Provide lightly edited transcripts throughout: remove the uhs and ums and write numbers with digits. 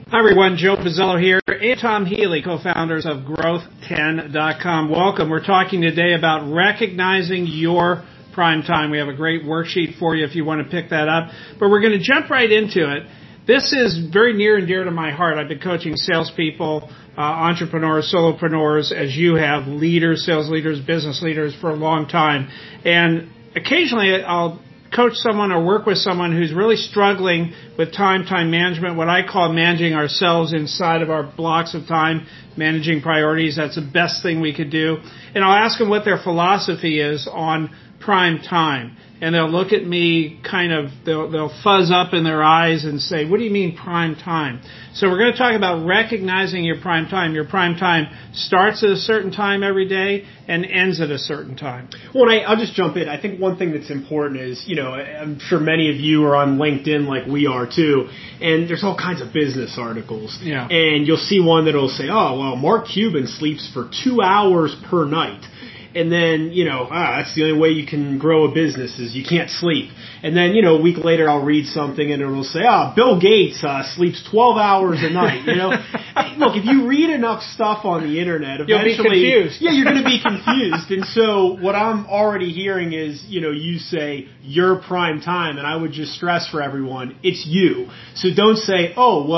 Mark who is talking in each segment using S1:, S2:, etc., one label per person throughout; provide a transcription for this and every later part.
S1: Hi everyone, Joe Pizzillo here and Tom Healy, co-founders of Growth10.com. Welcome. We're talking today about recognizing your prime time. We have a great worksheet for you if you want to pick that up, but we're going to jump right into it. This is very near and dear to my heart. I've been coaching salespeople, entrepreneurs, solopreneurs, as you have, leaders, sales leaders, business leaders for a long time. And occasionally I'll coach someone or work with someone who's really struggling with time management, what I call managing ourselves inside of our blocks of time, managing priorities. That's the best thing we could do. And I'll ask them what their philosophy is on prime time. And they'll look at me they'll fuzz up in their eyes and say, what do you mean prime time? So we're going to talk about recognizing your prime time. Your prime time starts at a certain time every day and ends at a certain time.
S2: Well, I'll just jump in. I think one thing that's important is, I'm sure many of you are on LinkedIn like we are too, and there's all kinds of business articles.
S1: Yeah.
S2: And you'll see one that'll say, oh, well, Mark Cuban sleeps for 2 hours per night. And then, that's the only way you can grow a business is you can't sleep. And then, a week later I'll read something and it'll say, Bill Gates sleeps 12 hours a night. Look, if you read enough stuff on the internet, eventually,
S1: you'll be confused.
S2: Yeah, you're going to be confused. And so what I'm already hearing is, you say your prime time, and I would just stress for everyone, it's you. So don't say,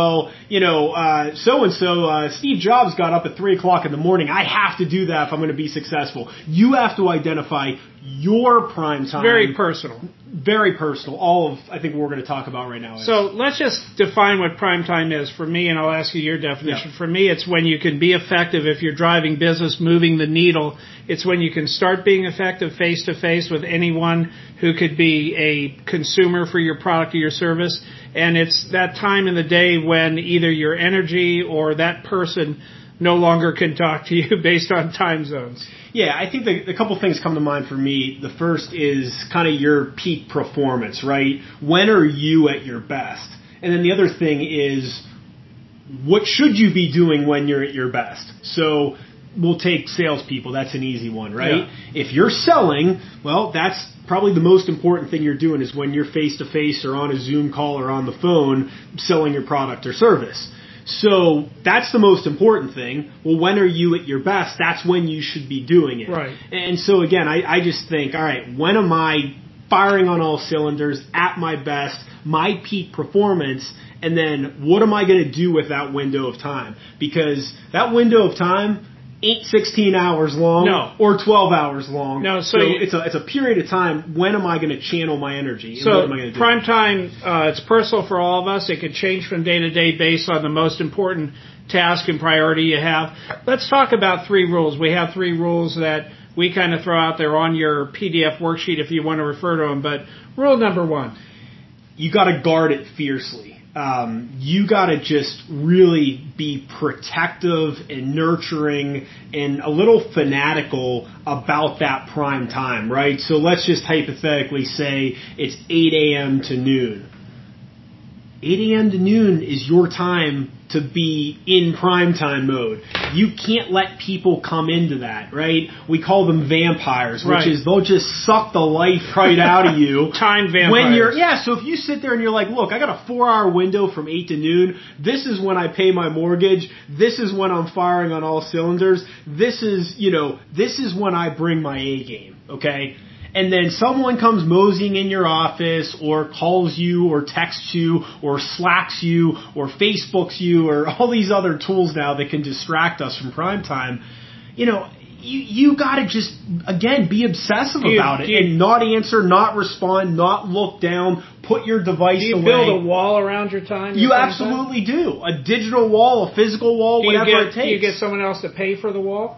S2: so-and-so, Steve Jobs got up at 3 o'clock in the morning. I have to do that if I'm going to be successful. You have to identify your prime time.
S1: Very personal.
S2: Very personal. All of, I think, what we're going to talk about right now is.
S1: So let's just define what prime time is for me, and I'll ask you your definition.
S2: Yeah.
S1: For me, it's when you can be effective if you're driving business, moving the needle. It's when you can start being effective face-to-face with anyone who could be a consumer for your product or your service. And it's that time in the day when either your energy or that person no longer can talk to you based on time zones.
S2: Yeah, I think the couple things come to mind for me. The first is kind of your peak performance, right? When are you at your best? And then the other thing is, what should you be doing when you're at your best? So we'll take salespeople. That's an easy one, right? Yeah. If you're selling, well, that's probably the most important thing you're doing is when you're face-to-face or on a Zoom call or on the phone selling your product or service. So that's the most important thing. Well, when are you at your best? That's when you should be doing it.
S1: Right.
S2: And so again, I just think, all right, when am I firing on all cylinders, at my best, my peak performance, and then what am I going to do with that window of time? Because that window of time ain't 16 hours long or 12 hours long.
S1: No,
S2: so it's a period of time. When am I going to channel my energy? And what am I going to do?
S1: Prime time, it's personal for all of us. It can change from day to day based on the most important task and priority you have. Let's talk about 3 rules. We have 3 rules that we kind of throw out there on your PDF worksheet if you want to refer to them. But rule number 1.
S2: You got to guard it fiercely. You got to just really be protective and nurturing and a little fanatical about that prime time, right? So let's just hypothetically say it's 8 a.m. to noon. 8 a.m. to noon is your time to be in prime time mode. You can't let people come into that, right? We call them vampires, which is they'll just suck the life right out of you.
S1: Time vampires.
S2: So if you sit there and you're like, look, I got a 4-hour window from 8 to noon. This is when I pay my mortgage. This is when I'm firing on all cylinders. This is when I bring my A game, okay? And then someone comes moseying in your office or calls you or texts you or Slacks you or Facebooks you or all these other tools now that can distract us from prime time. You got to just, again, be obsessive about it and not answer, not respond, not look down, put your device away.
S1: Do you build a wall around your time?
S2: You absolutely do. A digital wall, a physical wall, whatever it takes.
S1: Do you get someone else to pay for the wall?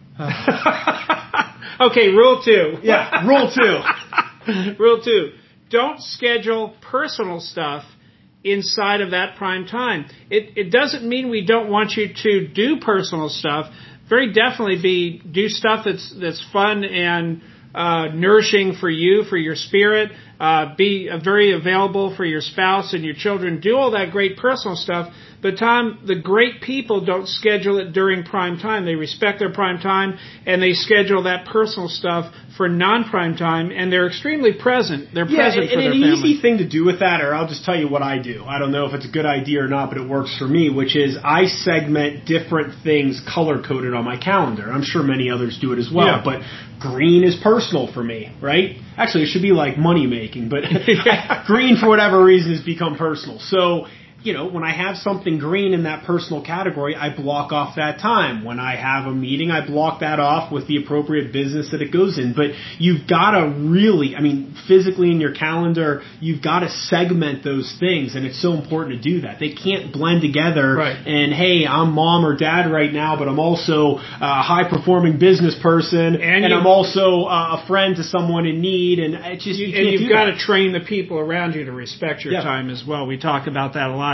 S1: Okay, rule 2.
S2: Yeah, rule 2.
S1: Rule 2. Don't schedule personal stuff inside of that prime time. It doesn't mean we don't want you to do personal stuff. Very definitely do stuff that's fun and nourishing for you, for your spirit. Be very available for your spouse and your children. Do all that great personal stuff. But Tom, the great people don't schedule it during prime time. They respect their prime time and they schedule that personal stuff for non-prime time, and they're extremely present. They're present for their family.
S2: And an easy thing to do with that, or I'll just tell you what I do. I don't know if it's a good idea or not, but it works for me, which is I segment different things color-coded on my calendar. I'm sure many others do it as well,
S1: Yeah.
S2: but green is personal for me, right? Actually, it should be like money-making, but green, for whatever reason, has become personal. So, when I have something green in that personal category, I block off that time. When I have a meeting, I block that off with the appropriate business that it goes in. But you've got to really, physically in your calendar, you've got to segment those things, and it's so important to do that. They can't blend together.
S1: Right.
S2: And, hey, I'm mom or dad right now, but I'm also a high-performing business person, and I'm also a friend to someone in need, and it's just you can't do that.
S1: And you've got to train the people around you to respect your time as well. We talk about that a lot.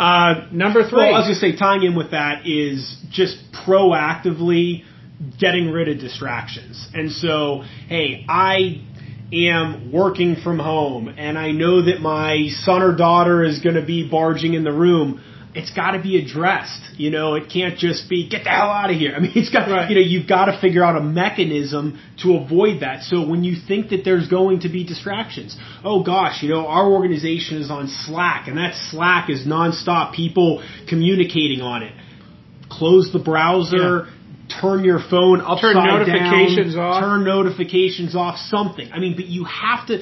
S1: Number 3.
S2: Well, I was going to say, tying in with that is just proactively getting rid of distractions. And so, hey, I am working from home, and I know that my son or daughter is going to be barging in the room. It's got to be addressed. It can't just be, get the hell out of here. It's got, you've got to figure out a mechanism to avoid that. So when you think that there's going to be distractions, oh gosh, our organization is on Slack, and that Slack is nonstop, people communicating on it. Close the browser. Yeah. Turn your phone upside down.
S1: Turn notifications off.
S2: Turn notifications off. Something. But you have to.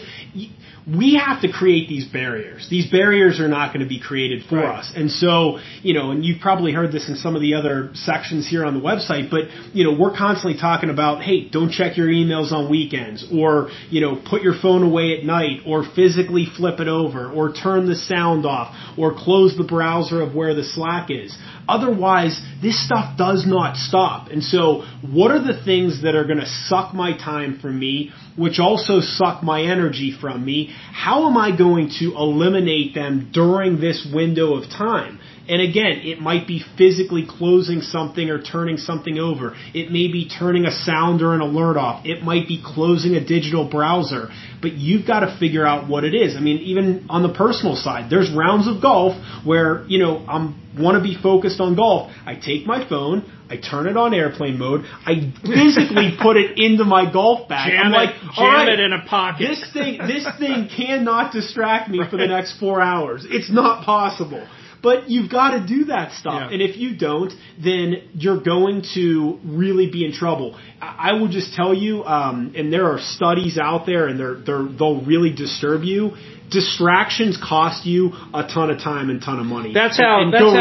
S2: We have to create these barriers. These barriers are not going to be created for us. And so, and you've probably heard this in some of the other sections here on the website, but, we're constantly talking about, hey, don't check your emails on weekends, or, put your phone away at night, or physically flip it over, or turn the sound off, or close the browser of where the Slack is. Otherwise, this stuff does not stop. And so what are the things that are going to suck my time from me, which also suck my energy from me? How am I going to eliminate them during this window of time? And again, it might be physically closing something or turning something over. It may be turning a sound or an alert off. It might be closing a digital browser. But you've got to figure out what it is. Even on the personal side, there's rounds of golf where, I want to be focused on golf. I take my phone, I turn it on airplane mode, I physically put it into my golf bag.
S1: Jam it in a pocket.
S2: This thing cannot distract me for the next 4 hours. It's not possible. But you've got to do that stuff. Yeah. And if you don't, then you're going to really be in trouble. I will just tell you, and there are studies out there, and they'll really disturb you. Distractions cost you a ton of time and ton of money.
S1: That's how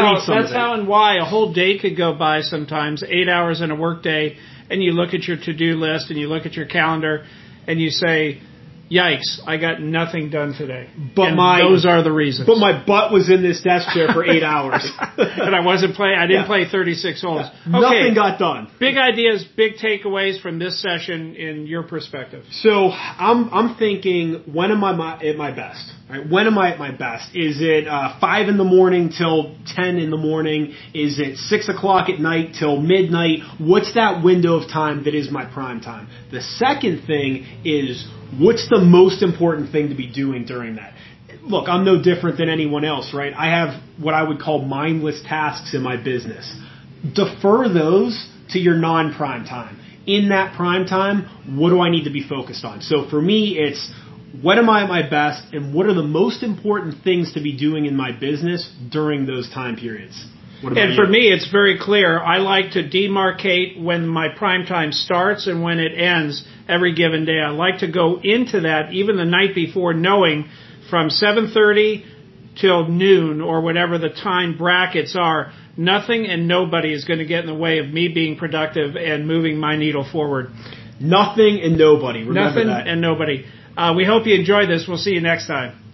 S1: and why a whole day could go by sometimes, 8 hours in a work day, and you look at your to-do list and you look at your calendar and you say, yikes, I got nothing done today. Those are the reasons.
S2: But my butt was in this desk chair for 8 hours.
S1: And I didn't play 36 holes.
S2: Yeah. Okay. Nothing got done.
S1: Big ideas, big takeaways from this session in your perspective.
S2: So I'm thinking, when am I at my best? Right? When am I at my best? Is it 5 in the morning till 10 in the morning? Is it 6 o'clock at night till midnight? What's that window of time that is my prime time? The second thing is, what's the most important thing to be doing during that? Look, I'm no different than anyone else, right? I have what I would call mindless tasks in my business. Defer those to your non-prime time. In that prime time, what do I need to be focused on? So for me, it's, when am I at my best, and what are the most important things to be doing in my business during those time periods?
S1: And for me, it's very clear. I like to demarcate when my prime time starts and when it ends every given day. I like to go into that even the night before, knowing from 7:30 till noon or whatever the time brackets are, nothing and nobody is going to get in the way of me being productive and moving my needle forward.
S2: Nothing and nobody. Remember that.
S1: Nothing and nobody. We hope you enjoyed this. We'll see you next time.